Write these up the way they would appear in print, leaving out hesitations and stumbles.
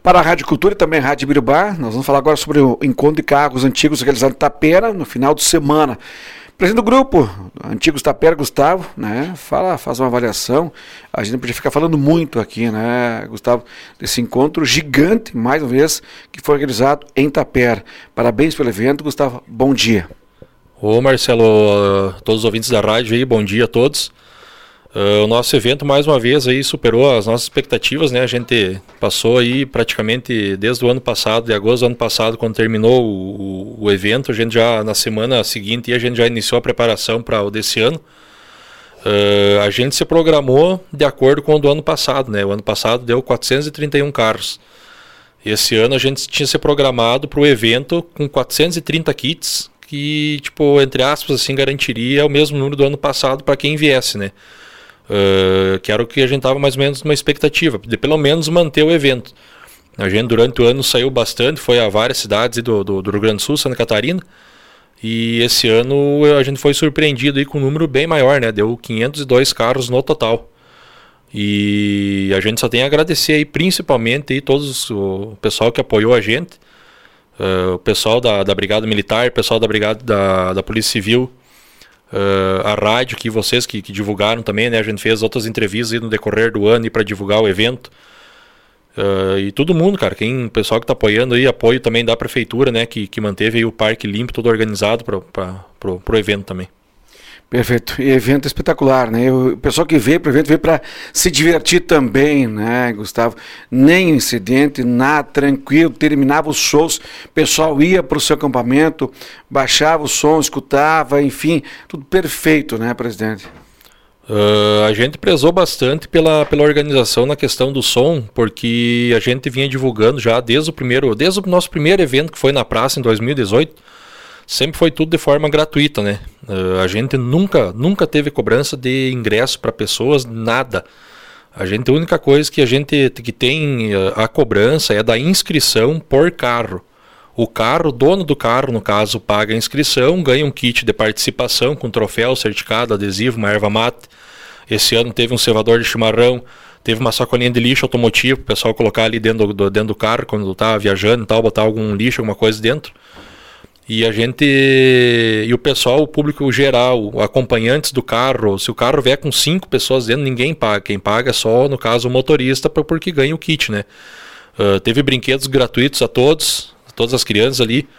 para a Rádio Cultura e também a Rádio Birubá. Nós vamos falar agora sobre o encontro de carros antigos realizado em Tapera no final de semana. Presidente do grupo, Antigos Tapera, Gustavo, né? Faz uma avaliação. A gente não podia ficar falando muito aqui, né, Gustavo, desse encontro gigante, mais uma vez, que foi realizado em Tapera. Parabéns pelo evento, Gustavo. Bom dia. Ô Marcelo, todos os ouvintes da rádio aí, bom dia a todos. O nosso evento mais uma vez aí superou as nossas expectativas, né? A gente passou aí praticamente desde o ano passado, de agosto do ano passado, quando terminou o evento, a gente já na semana seguinte a gente já iniciou a preparação para o desse ano. A gente se programou de acordo com o do ano passado, né? O ano passado deu 431 carros. Esse ano a gente tinha se programado para o evento com 430 kits, que, tipo, entre aspas, assim, garantiria o mesmo número do ano passado para quem viesse, né? Que era o que a gente estava mais ou menos numa expectativa, de pelo menos manter o evento. A gente durante o ano saiu bastante, foi a várias cidades do Rio Grande do Sul, Santa Catarina, e esse ano a gente foi surpreendido aí com um número bem maior, né? Deu 502 carros no total. E a gente só tem a agradecer aí, principalmente aí, o pessoal que apoiou a gente, o pessoal da Brigada Militar, o pessoal da Brigada da Polícia Civil, a rádio, que vocês que divulgaram também, né? A gente fez outras entrevistas aí no decorrer do ano para divulgar o evento, e todo mundo, cara, o pessoal que está apoiando aí, apoio também da prefeitura, né? Que manteve aí o parque limpo, todo organizado pro evento também. Perfeito, e evento espetacular, né? O pessoal que veio para o evento veio para se divertir também, né, Gustavo? Nem incidente, nada, tranquilo, terminava os shows, o pessoal ia para o seu acampamento, baixava o som, escutava, enfim, tudo perfeito, né, presidente? A gente prezou bastante pela organização na questão do som, porque a gente vinha divulgando já desde o nosso primeiro evento, que foi na praça em 2018, sempre foi tudo de forma gratuita, né? A gente nunca teve cobrança de ingresso para pessoas, nada. A única coisa que a gente que tem a cobrança é da inscrição por carro. O dono do carro, no caso, paga a inscrição, ganha um kit de participação com troféu, certificado, adesivo, uma erva mate. Esse ano teve um cevador de chimarrão, teve uma sacolinha de lixo automotivo, para o pessoal colocar ali dentro do carro, quando estava viajando e tal, botar algum lixo, alguma coisa dentro. E o pessoal, o público geral, acompanhantes do carro, se o carro vier com 5 pessoas dentro, ninguém paga. Quem paga é só, no caso, o motorista, porque ganha o kit, né? Teve brinquedos gratuitos a todas as crianças ali.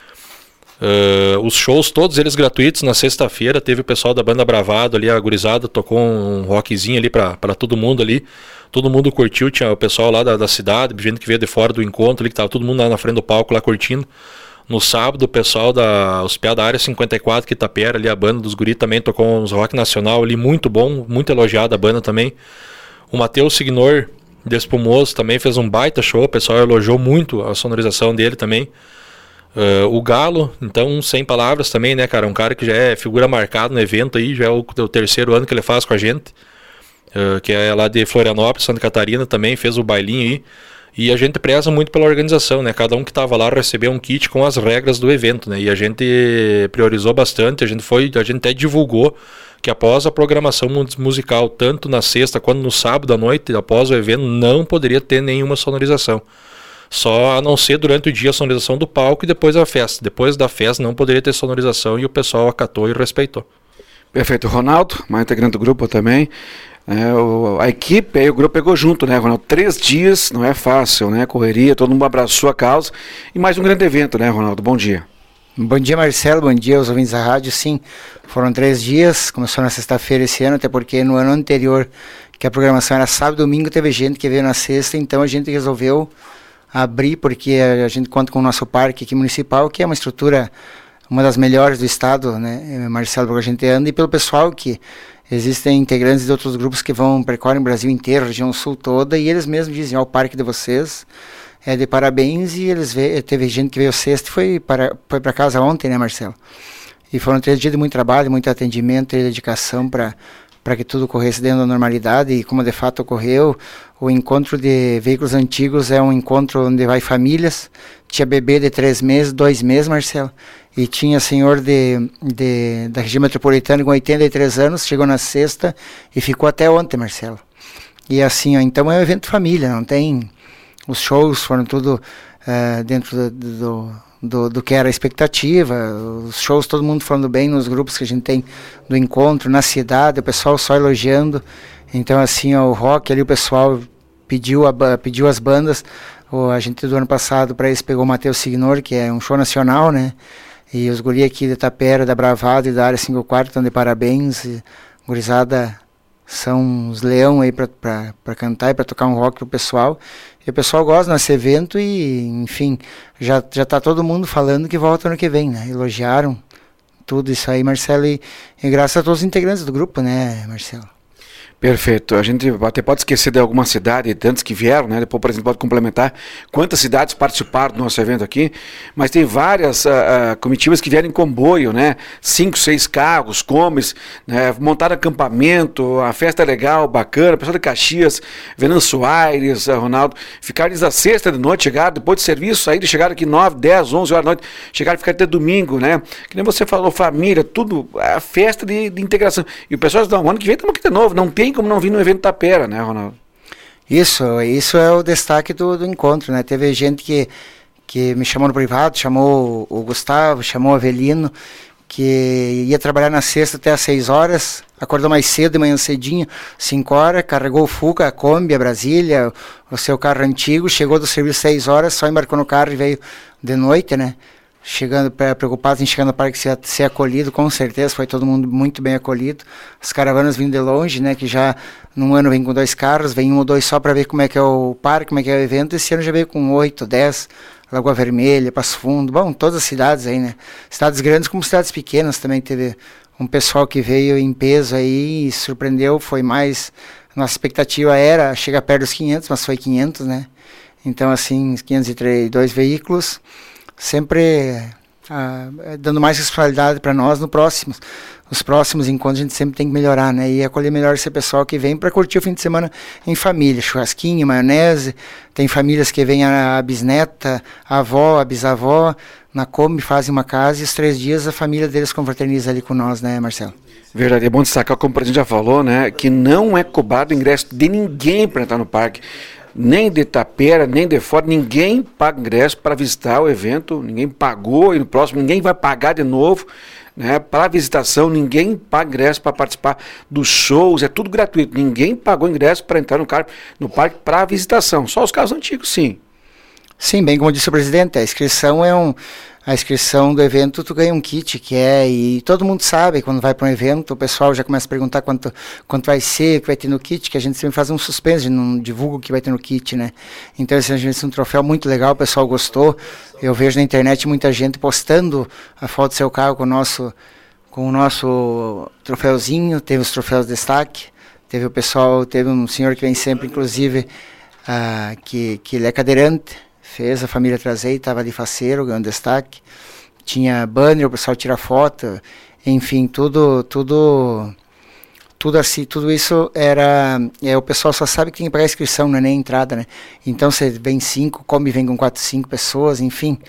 Os shows, todos eles gratuitos. Na sexta-feira teve o pessoal da Banda Bravado ali, a gurizada, tocou um rockzinho ali para todo mundo ali. Todo mundo curtiu, tinha o pessoal lá da cidade, gente que veio de fora do encontro ali, que tava todo mundo lá na frente do palco lá curtindo. No sábado, o pessoal os piá da área 54 que Itapera, ali a banda dos guri também tocou uns rock nacional ali, muito bom, muito elogiado a banda também. O Matheus Signor, de Espumoso, também fez um baita show, o pessoal elogiou muito a sonorização dele também. O Galo, então, sem palavras também, né, cara, um cara que já é figura marcada no evento aí, já é o terceiro ano que ele faz com a gente, que é lá de Florianópolis, Santa Catarina também, fez o bailinho aí. E a gente preza muito pela organização, né? Cada um que estava lá recebeu um kit com as regras do evento, né? E a gente priorizou bastante, a gente até divulgou que após a programação musical, tanto na sexta quanto no sábado à noite, após o evento, não poderia ter nenhuma sonorização. Só a não ser durante o dia a sonorização do palco e depois a festa. Depois da festa não poderia ter sonorização e o pessoal acatou e respeitou. Perfeito. Ronaldo, mais integrante do grupo também. A equipe, aí o grupo pegou junto, né, Ronaldo? 3 dias, não é fácil, né? Correria, todo mundo abraçou a causa. E mais um grande evento, né, Ronaldo? Bom dia. Bom dia, Marcelo. Bom dia aos ouvintes da rádio. Sim, foram 3 dias, começou na sexta-feira esse ano, até porque no ano anterior, que a programação era sábado e domingo, teve gente que veio na sexta, então a gente resolveu abrir, porque a gente conta com o nosso parque aqui municipal, que é uma estrutura, uma das melhores do estado, né, Marcelo, porque a gente anda, e pelo pessoal que existem integrantes de outros grupos que percorrem o Brasil inteiro, a região sul toda, e eles mesmos dizem, o parque de vocês é de parabéns, e teve gente que veio sexta e foi para casa ontem, né, Marcelo? E foram 3 dias de muito trabalho, muito atendimento e dedicação para que tudo corresse dentro da normalidade, e como de fato ocorreu, o encontro de veículos antigos é um encontro onde vai famílias, tinha bebê de 3 meses, 2 meses, Marcelo, e tinha senhor da região metropolitana com 83 anos, chegou na sexta e ficou até ontem, Marcelo. E assim, então é um evento família, não tem os shows foram tudo dentro do que era a expectativa, os shows todo mundo falando bem nos grupos que a gente tem do encontro, na cidade, o pessoal só elogiando. Então assim, o rock ali, o pessoal pediu as bandas, a gente do ano passado para eles pegou o Matheus Signor, que é um show nacional, né? E os guri aqui de Tapera, da Bravado e da área 54 estão de parabéns, e gurizada são os leão aí para cantar e para tocar um rock pro pessoal. E o pessoal gosta desse evento e, enfim, já tá todo mundo falando que volta ano que vem, né? Elogiaram tudo isso aí, Marcelo, e graças a todos os integrantes do grupo, né, Marcelo? Perfeito. A gente até pode esquecer de alguma cidade, tantos que vieram, né? Depois, por exemplo, pode complementar quantas cidades participaram do nosso evento aqui, mas tem várias comitivas que vieram em comboio, né? 5, 6 carros, comes, né? Montaram acampamento, a festa é legal, bacana, o pessoal de Caxias, Venâncio Aires, Ronaldo, ficaram desde a sexta de noite, chegaram depois do serviço, saíram, chegaram aqui 9, 10, 11 horas da noite, chegaram e ficaram até domingo, né? Que nem você falou, família, tudo, a festa de integração. E o pessoal diz, não, ano que vem estamos aqui de novo, não tem como não vir no evento Tapera, né, Ronaldo? Isso é o destaque do encontro, né? Teve gente que me chamou no privado, chamou o Gustavo, chamou o Avelino, que ia trabalhar na sexta até às 6 horas, acordou mais cedo, de manhã cedinho, 5 horas, carregou o Fuca, a Kombi, a Brasília, o seu carro antigo, chegou do serviço 6 horas, só embarcou no carro e veio de noite, né? Chegando, preocupado em chegar no parque ser acolhido, com certeza, foi todo mundo muito bem acolhido. As caravanas vindo de longe, né, que já num ano vem com 2 carros, vem 1 ou 2 só para ver como é que é o parque, como é que é o evento. Esse ano já veio com 8, 10, Lagoa Vermelha, Passo Fundo, bom, todas as cidades aí, né, cidades grandes como cidades pequenas também. Teve um pessoal que veio em peso aí e surpreendeu, foi mais, nossa expectativa era chegar perto dos 500, mas foi 500, né, então assim, 502 veículos, sempre dando mais responsabilidade para nós nos próximos encontros. A gente sempre tem que melhorar, né, e acolher melhor esse pessoal que vem para curtir o fim de semana em família, churrasquinho, maionese. Tem famílias que vêm a bisneta, a avó, a bisavó, na Kombi, fazem uma casa e os 3 dias a família deles confraterniza ali com nós, né, Marcelo? Verdade, é bom destacar, como o presidente já falou, né, que não é cobrado o ingresso de ninguém para entrar no parque. Nem de Tapera, nem de fora, ninguém paga ingresso para visitar o evento, ninguém pagou, e no próximo ninguém vai pagar de novo, né? Para a visitação, ninguém paga ingresso para participar dos shows, é tudo gratuito, ninguém pagou ingresso para entrar no parque para a visitação, só os carros antigos, sim. Sim, bem como disse o presidente, a inscrição do evento, tu ganha um kit, e todo mundo sabe, quando vai para um evento, o pessoal já começa a perguntar quanto vai ser, o que vai ter no kit, que a gente sempre faz um suspense, não divulga o que vai ter no kit, né? Então esse é um troféu muito legal, o pessoal gostou, eu vejo na internet muita gente postando a foto do seu carro com o nosso troféuzinho, teve os troféus de destaque, teve um senhor que vem sempre, inclusive, que ele é cadeirante, fez a família trazer, estava ali faceiro, ganhando destaque, tinha banner, o pessoal tira foto, enfim, tudo assim, tudo isso o pessoal só sabe que tem que pagar a inscrição, não é nem a entrada, né? Então você vem 5, Kombi vem com 4, 5 pessoas, enfim,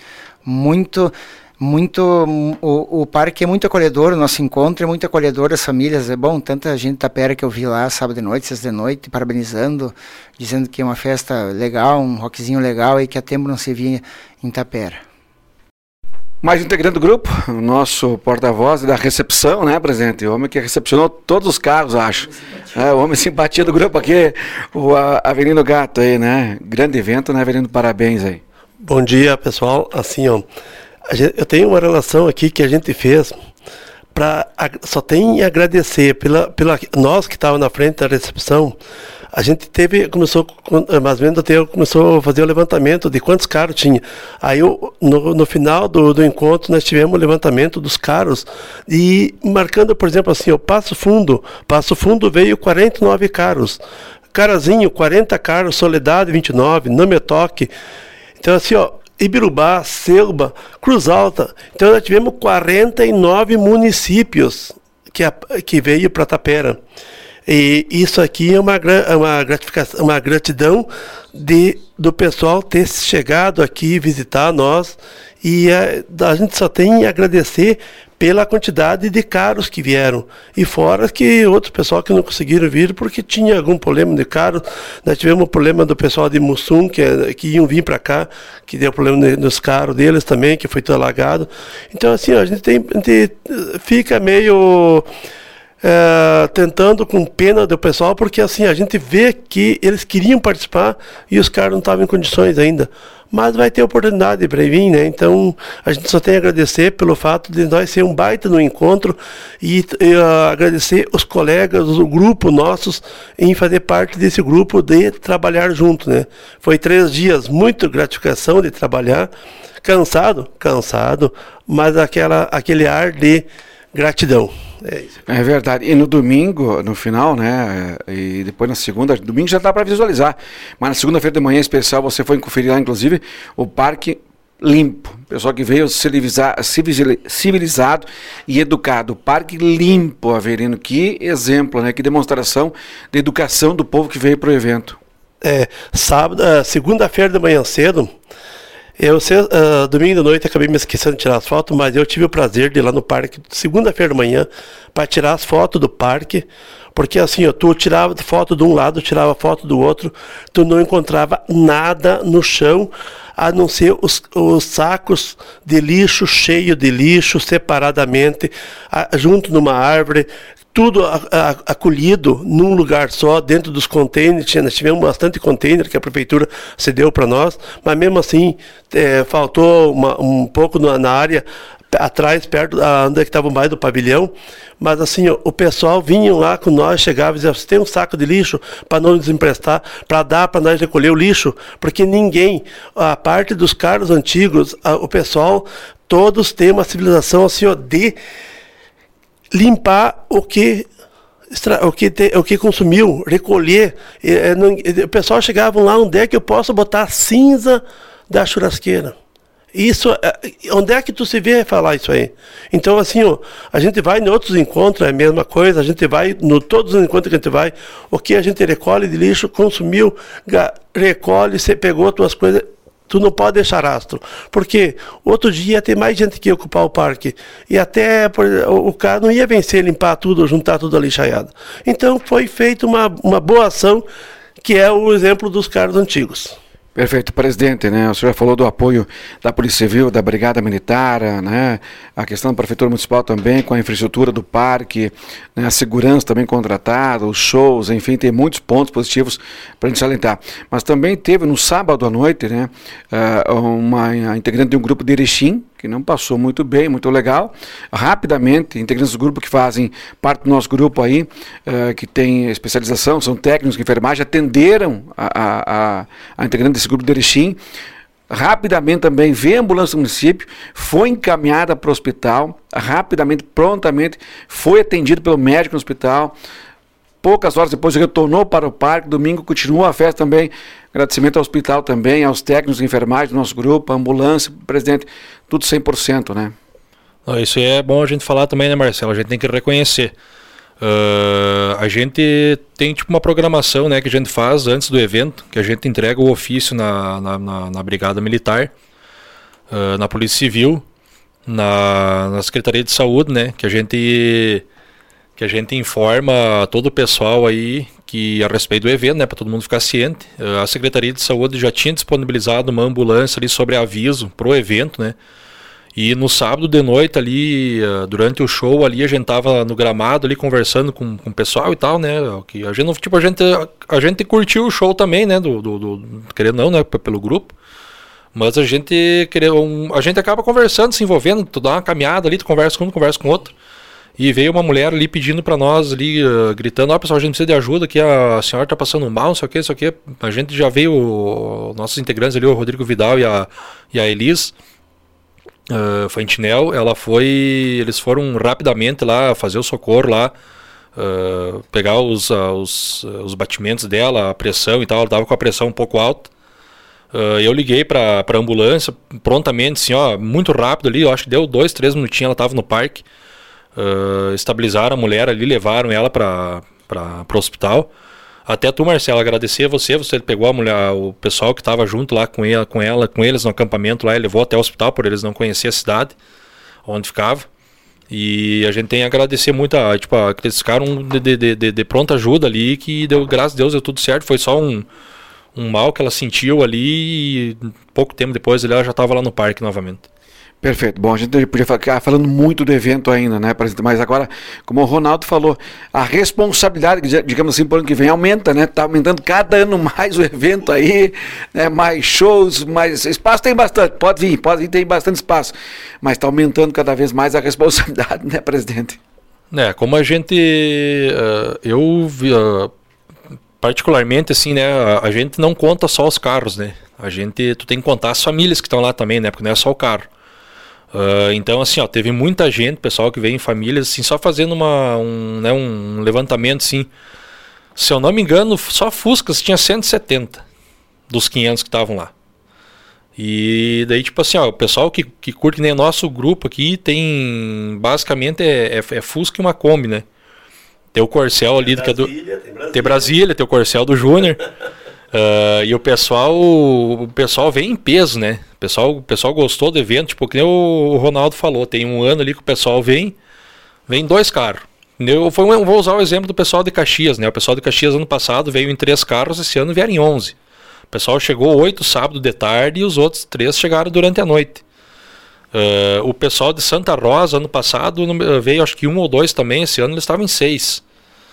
o parque é muito acolhedor, o nosso encontro é muito acolhedor, as famílias, é bom, tanta gente da Tapera que eu vi lá sábado de noite, sexta de noite, parabenizando, dizendo que é uma festa legal, um rockzinho legal e que há tempo não se via em Tapera. Mais integrante do grupo, o nosso porta-voz da recepção, né, presidente? O homem que recepcionou todos os carros, acho. O homem simpatia do grupo aqui, o Avelino Gato aí, né? Grande evento, né, Avelino? Parabéns aí. Bom dia, pessoal. Assim, ó, eu tenho uma relação aqui que a gente fez só tem a agradecer pela nós que estávamos na frente da recepção. A gente começou a fazer o levantamento de quantos carros tinha. Aí no final do encontro nós tivemos o levantamento dos carros e marcando, por exemplo, assim, o Passo Fundo veio 49 carros, Carazinho 40 carros, Soledade 29, Nametoque. Então assim, ó, Ibirubá, Selba, Cruz Alta. Então nós tivemos 49 municípios que veio para Tapera. E isso aqui é uma gratificação, uma gratidão do pessoal ter chegado aqui visitar nós E a gente só tem a agradecer pela quantidade de carros que vieram. E fora que outro pessoal que não conseguiram vir porque tinha algum problema de carro. Nós tivemos um problema do pessoal de Mussum, que iam vir para cá, que deu problema nos carros deles também, que foi tudo alagado. Então, assim, a gente fica meio tentando com pena do pessoal, porque assim, a gente vê que eles queriam participar e os caras não estavam em condições ainda. Mas vai ter oportunidade para vir, né? Então, a gente só tem a agradecer pelo fato de nós ser um baita no encontro e agradecer os colegas, o grupo nossos, em fazer parte desse grupo de trabalhar junto, né? Foi 3 dias, muito gratificação de trabalhar, cansado, mas aquele ar de gratidão. É verdade. E no domingo, no final, né? E depois na segunda, domingo já dá para visualizar. Mas na segunda-feira de manhã especial, você foi conferir lá, inclusive, o Parque Limpo. Pessoal que veio civilizado e educado. Parque Limpo, Averino. Que exemplo, né? Que demonstração de educação do povo que veio para o evento. Segunda-feira de manhã cedo, domingo de noite acabei me esquecendo de tirar as fotos, mas eu tive o prazer de ir lá no parque segunda-feira de manhã para tirar as fotos do parque, porque assim, tu tirava foto de um lado, tirava foto do outro, tu não encontrava nada no chão, a não ser os sacos de lixo, cheio de lixo, separadamente, junto numa árvore, tudo acolhido num lugar só, dentro dos containers. Nós tivemos bastante container que a prefeitura cedeu para nós, mas mesmo assim faltou um pouco na área atrás, perto onde estava mais do pavilhão. Mas assim, o pessoal vinha lá com nós, chegava e dizia: você tem um saco de lixo para nos emprestar, para dar para nós recolher o lixo? Porque ninguém, a parte dos carros antigos, o pessoal, todos têm uma civilização assim, de limpar o que consumiu, recolher. O pessoal chegava lá: onde é que eu posso botar a cinza da churrasqueira? Isso, onde é que tu se vê falar isso aí? Então, assim, a gente vai em outros encontros, é a mesma coisa, a gente vai, todos os encontros que a gente vai, o que a gente recolhe de lixo, consumiu, recolhe, você pegou as tuas coisas, tu não pode deixar rastro, porque outro dia ia ter mais gente que ia ocupar o parque, e até o cara não ia vencer, limpar tudo, juntar tudo a lixaiada. Então, foi feita uma boa ação, que é o exemplo dos carros antigos. Perfeito, presidente, né? O senhor já falou do apoio da Polícia Civil, da Brigada Militar, né? A questão da Prefeitura Municipal também, com a infraestrutura do parque, né? A segurança também contratada, os shows, enfim, tem muitos pontos positivos para a gente salientar. Mas também teve no sábado à noite, né? Uma integrante de um grupo de Erechim, que não passou muito bem, muito legal. Rapidamente, integrantes do grupo que fazem parte do nosso grupo aí, que tem especialização, são técnicos de enfermagem, atenderam a integrante desse grupo de Erechim. Rapidamente também veio a ambulância do município, foi encaminhada para o hospital, rapidamente, prontamente, foi atendido pelo médico no hospital. Poucas horas depois retornou para o parque. Domingo continua a festa também. Agradecimento ao hospital também, aos técnicos de enfermagem do nosso grupo, a ambulância, presidente, tudo 100%, né? Isso aí é bom a gente falar também, né, Marcelo? A gente tem que reconhecer. A gente tem tipo uma programação, né, que a gente faz antes do evento, que a gente entrega o ofício na Brigada Militar, na Polícia Civil, na Secretaria de Saúde, né, que a gente informa todo o pessoal aí que a respeito do evento, né, para todo mundo ficar ciente. A Secretaria de Saúde já tinha disponibilizado uma ambulância ali sobre aviso pro evento, né? E no sábado de noite ali, durante o show ali, a gente tava no gramado ali conversando com o pessoal e tal, né? Que a gente, tipo, a gente curtiu o show também, né? Querendo não, né? Pelo grupo. Mas a gente acaba conversando, se envolvendo, tu dá uma caminhada ali, tu conversa com um, conversa com outro. E veio uma mulher ali pedindo pra nós ali, gritando: pessoal, a gente precisa de ajuda, que a senhora tá passando mal, não sei o que. A gente já veio, nossos integrantes ali, o Rodrigo Vidal e a Elis Fantinel, eles foram rapidamente lá fazer o socorro lá, pegar os batimentos dela, a pressão e tal. Ela tava com a pressão um pouco alta. Eu liguei pra ambulância prontamente, assim, muito rápido ali, eu acho que deu 2-3 minutinhos, ela tava no parque. Estabilizaram a mulher ali, levaram ela para o hospital. Até tu, Marcelo, agradecer a você pegou a mulher, o pessoal que estava junto lá com eles no acampamento lá, e levou até o hospital por eles não conhecer a cidade onde ficava. E a gente tem a agradecer muito eles ficaram de pronta ajuda ali, que deu, graças a Deus, deu tudo certo. Foi só um mal que ela sentiu ali, e pouco tempo depois ela já estava lá no parque novamente. Perfeito. Bom, a gente podia ficar falando muito do evento ainda, né, presidente? Mas agora, como o Ronaldo falou, a responsabilidade, digamos assim, por ano que vem aumenta, né? Está aumentando cada ano mais o evento aí, né? Mais shows, mais espaço tem bastante, pode vir, tem bastante espaço, mas está aumentando cada vez mais a responsabilidade, né, presidente? Como a gente, particularmente assim, né, a gente não conta só os carros, né? Tu tem que contar as famílias que estão lá também, né? Porque não é só o carro. Então, assim, teve muita gente, pessoal que veio em famílias, assim, só fazendo um levantamento, assim. Se eu não me engano, só Fuscas tinha 170 dos 500 que estavam lá. E daí, tipo assim, o pessoal que curte, nem o nosso grupo aqui, tem, basicamente, é Fusca e uma Kombi, né? Tem o Corcel ali, tem Brasília, tem o Corcel do Júnior. E o pessoal vem em peso, né? O pessoal gostou do evento, tipo, que nem o Ronaldo falou, tem um ano ali que o pessoal vem 2 carros. Vou usar o exemplo do pessoal de Caxias, né? O pessoal de Caxias ano passado veio em 3 carros, esse ano vieram em 11. O pessoal chegou 8 sábado de tarde e os outros 3 chegaram durante a noite. O pessoal de Santa Rosa ano passado veio acho que 1 ou 2 também, esse ano eles estavam em 6.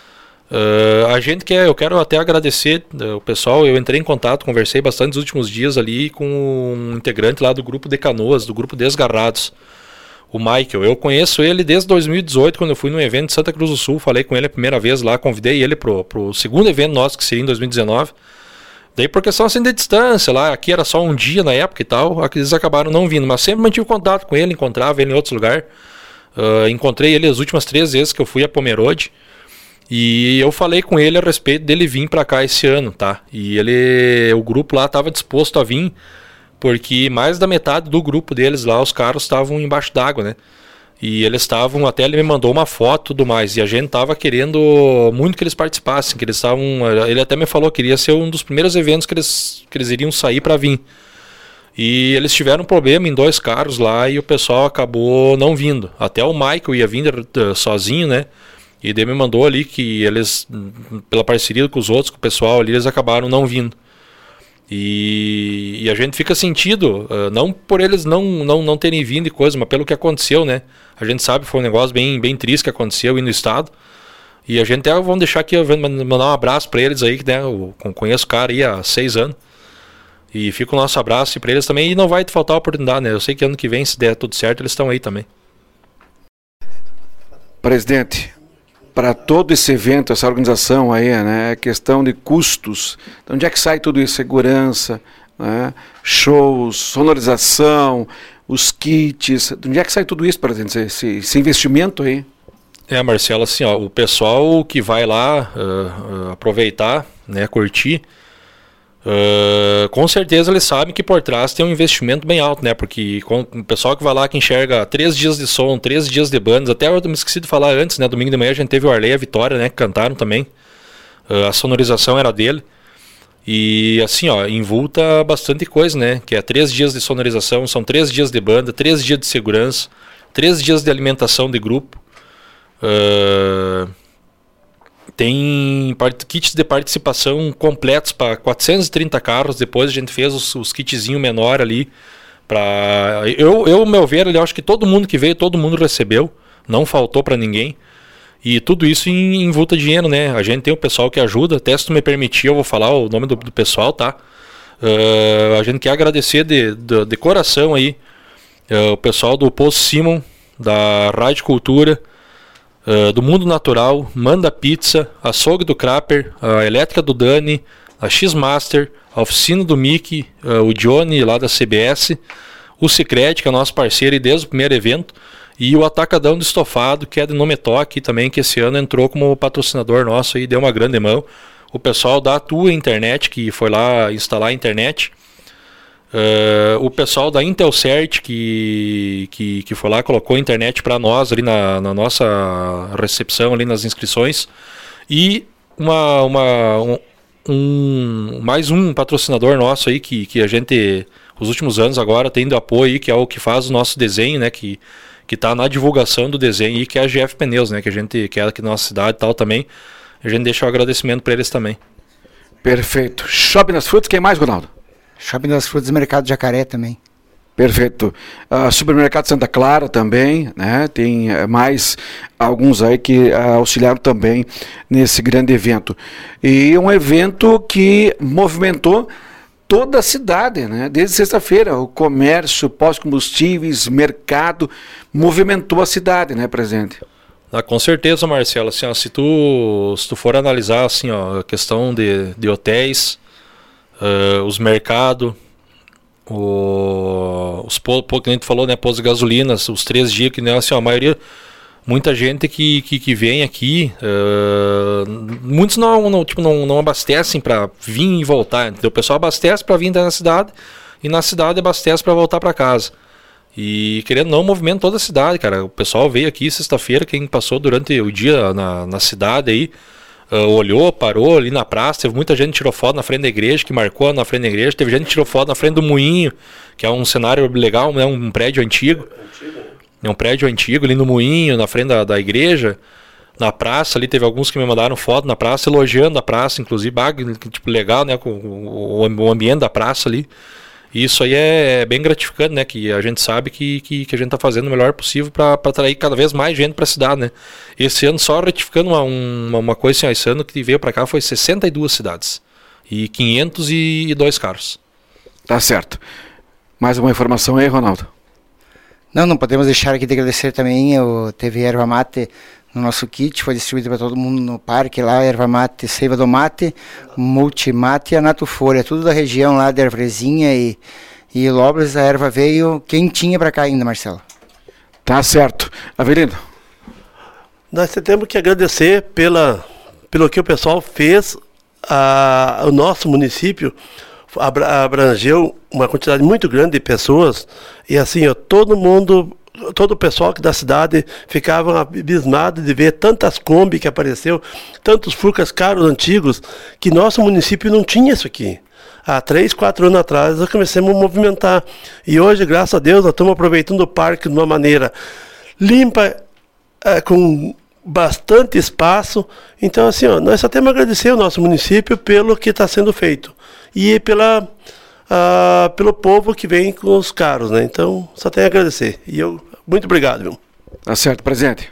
Eu quero até agradecer o pessoal. Eu entrei em contato, conversei bastante nos últimos dias ali com um integrante lá do grupo de Canoas, do grupo Desgarrados, o Michael. Eu conheço ele desde 2018, quando eu fui num evento de Santa Cruz do Sul. Falei com ele a primeira vez lá, convidei ele pro segundo evento nosso, que seria em 2019. Daí por questão assim de distância lá, aqui era só um dia na época e tal, eles acabaram não vindo, mas sempre mantive contato com ele, encontrava ele em outros lugares. Encontrei ele as últimas 3 vezes que eu fui a Pomerode. E eu falei com ele a respeito dele vir para cá esse ano, tá? E o grupo lá estava disposto a vir, porque mais da metade do grupo deles lá, os carros estavam embaixo d'água, né? E eles estavam, até ele me mandou uma foto e tudo mais, e a gente tava querendo muito que eles participassem, ele até me falou que iria ser um dos primeiros eventos que eles iriam sair para vir. E eles tiveram um problema em 2 carros lá e o pessoal acabou não vindo. Até o Michael ia vir sozinho, né? E daí me mandou ali que eles, pela parceria com os outros, com o pessoal ali, eles acabaram não vindo. E a gente fica sentido, não por eles não terem vindo e coisa, mas pelo que aconteceu, né? A gente sabe que foi um negócio bem triste que aconteceu aí no estado. E a gente até vamos deixar aqui, mandar um abraço para eles aí, que né, eu conheço o cara aí há 6 anos. E fica o nosso abraço para eles também. E não vai te faltar a oportunidade, né? Eu sei que ano que vem, se der tudo certo, eles estão aí também. Presidente, para todo esse evento, essa organização aí, né, é questão de custos. De onde é que sai tudo isso? Segurança, né, shows, sonorização, os kits. De onde é que sai tudo isso, presidente? Esse investimento aí? Marcelo, assim, o pessoal que vai lá aproveitar, né, curtir, com certeza eles sabem que por trás tem um investimento bem alto, né? Porque o pessoal que vai lá, que enxerga 3 dias de som, 3 dias de bandas, até eu me esqueci de falar antes, né? Domingo de manhã a gente teve o Arley e a Vitória, né? Que cantaram também. A sonorização era dele. E assim, envolta bastante coisa, né? Que é 3 dias de sonorização, são 3 dias de banda, 3 dias de segurança, 3 dias de alimentação de grupo. Tem kits de participação completos para 430 carros. Depois a gente fez os kitzinhos menor ali. Meu ver, eu acho que todo mundo que veio, todo mundo recebeu. Não faltou para ninguém. E tudo isso em vulta de dinheiro, né? A gente tem o pessoal que ajuda. Até se tu me permitir, eu vou falar o nome do pessoal, tá? A gente quer agradecer de coração aí o pessoal do Poço Simon, da Rádio Cultura, do Mundo Natural, Manda Pizza, Açougue do Crapper, a Elétrica do Dani, a X-Master, a Oficina do Mickey, o Johnny lá da CBS, o Sicredi, que é nosso parceiro e desde o primeiro evento, e o Atacadão do Estofado, que é de Nome Toque também, que esse ano entrou como patrocinador nosso e deu uma grande mão. O pessoal da Tua Internet, que foi lá instalar a internet. O pessoal da Intelsert que foi lá, colocou a internet para nós ali na nossa recepção, ali nas inscrições. E mais um patrocinador nosso aí que a gente, os últimos anos agora, tem do apoio aí, que é o que faz o nosso desenho, né? Que está na divulgação do desenho aí, que é a GF Pneus, né? Que a gente quer aqui na nossa cidade e tal também. A gente deixa o agradecimento para eles também. Perfeito. Shopping das Frutas, quem mais, Ronaldo? Shopping das Frutas, Mercado Jacaré também. Perfeito. Supermercado Santa Clara também, né? Tem mais alguns aí que auxiliaram também nesse grande evento. E um evento que movimentou toda a cidade, né? Desde sexta-feira, o comércio, pós-combustíveis, mercado, movimentou a cidade, né, presidente? Com certeza, Marcelo. Assim, ó, se tu for analisar assim, ó, a questão de hotéis, os mercados, os que a gente falou, né, postos de gasolina, os 3 dias que, né, assim, ó, a maioria, muita gente que vem aqui, muitos não abastecem para vir e voltar, entendeu? O pessoal abastece para vir na cidade e na cidade abastece para voltar para casa. E querendo não, movimento toda a cidade, cara. O pessoal veio aqui sexta-feira, quem passou durante o dia na cidade aí, olhou, parou ali na praça. Teve muita gente que tirou foto na frente da igreja, que marcou na frente da igreja. Teve gente que tirou foto na frente do Moinho, que é um cenário legal, né? Um prédio antigo. É um prédio antigo ali no Moinho, na frente da igreja. Na praça ali, teve alguns que me mandaram foto na praça, elogiando a praça, inclusive, tipo, legal, né? Com o ambiente da praça ali. E isso aí é bem gratificante, né? Que a gente sabe que a gente está fazendo o melhor possível para atrair cada vez mais gente para a cidade, né? Esse ano, só retificando uma coisa assim, esse ano que veio para cá foi 62 cidades e 502 carros. Tá certo. Mais uma informação aí, Ronaldo? Não podemos deixar aqui de agradecer também, teve erva mate no nosso kit, foi distribuído para todo mundo no parque lá, erva mate, seiva do mate, multimate e a Natuffolha, tudo da região lá de Arvorezinha e Lobres. A erva veio quentinha para cá ainda, Marcelo. Tá certo. Avelino? Nós temos que agradecer pelo que o pessoal fez. O nosso município abrangeu uma quantidade muito grande de pessoas e assim, ó, todo o pessoal aqui da cidade ficava abismado de ver tantas Kombi que apareceu, tantos Furcas caros antigos, que nosso município não tinha isso aqui. Há 3, 4 anos atrás nós começamos a movimentar. E hoje, graças a Deus, nós estamos aproveitando o parque de uma maneira limpa, com bastante espaço. Então, assim, ó, nós só temos a agradecer ao nosso município pelo que está sendo feito. E pelo povo que vem com os carros, né? Então, só tenho a agradecer. E muito obrigado, viu? Tá certo, presidente.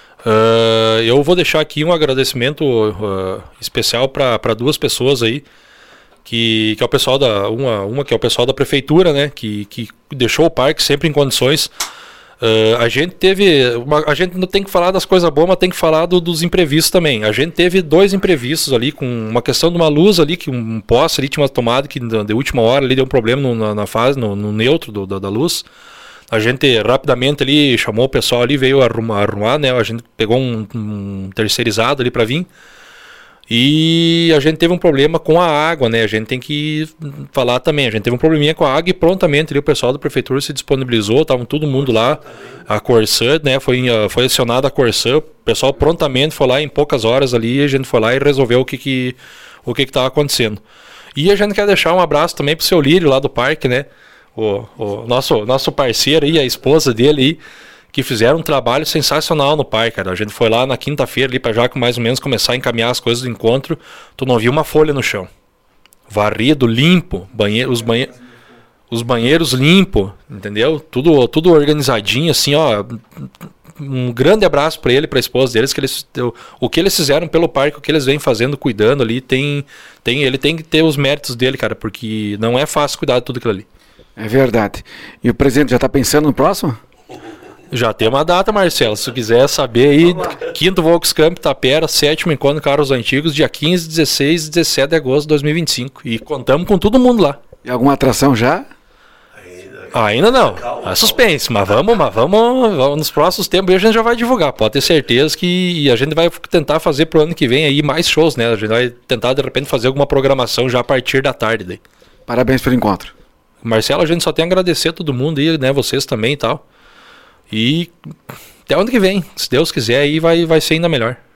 Eu vou deixar aqui um agradecimento especial para 2 pessoas aí, que é o pessoal uma que é o pessoal da prefeitura, né? Que deixou o parque sempre em condições. A gente não tem que falar das coisas boas, mas tem que falar dos imprevistos também. A gente teve 2 imprevistos ali, com uma questão de uma luz ali, que um poste ali tinha uma tomada que de última hora ali deu um problema na fase, no neutro da luz. A gente rapidamente ali chamou o pessoal ali, veio arrumar, né? A gente pegou um terceirizado ali para vir. E a gente teve um problema com a água, né? A gente tem que falar também. A gente teve um probleminha com a água e prontamente ali o pessoal da prefeitura se disponibilizou, estavam todo mundo lá. A Corsã, né? Foi acionada a Corsã. O pessoal prontamente foi lá em poucas horas ali, a gente foi lá e resolveu o que estava acontecendo. E a gente quer deixar um abraço também pro seu Lírio lá do parque, né? O nosso parceiro aí, a esposa dele aí, que fizeram um trabalho sensacional no parque, cara. A gente foi lá na quinta-feira ali para já mais ou menos começar a encaminhar as coisas do encontro. Tu não viu uma folha no chão. Varrido, limpo, os banheiros limpo, entendeu? Tudo organizadinho, assim, ó. Um grande abraço para ele, para a esposa deles, o que eles fizeram pelo parque, o que eles vêm fazendo, cuidando ali, ele tem que ter os méritos dele, cara, porque não é fácil cuidar de tudo aquilo ali. É verdade. E o presidente já está pensando no próximo? Já tem uma data, Marcelo, se tu quiser saber aí, 5º Volkscamp Tapera, 7º Encontro Carros Antigos, dia 15, 16 e 17 de agosto de 2025. E contamos com todo mundo lá. E alguma atração já? Ainda não, é suspense, mas vamos nos próximos tempos a gente já vai divulgar, pode ter certeza que a gente vai tentar fazer pro ano que vem aí mais shows, né? A gente vai tentar de repente fazer alguma programação já a partir da tarde daí. Parabéns pelo encontro. Marcelo, a gente só tem a agradecer a todo mundo aí, né? Vocês também e tal. E até ano que vem, se Deus quiser, aí vai ser ainda melhor.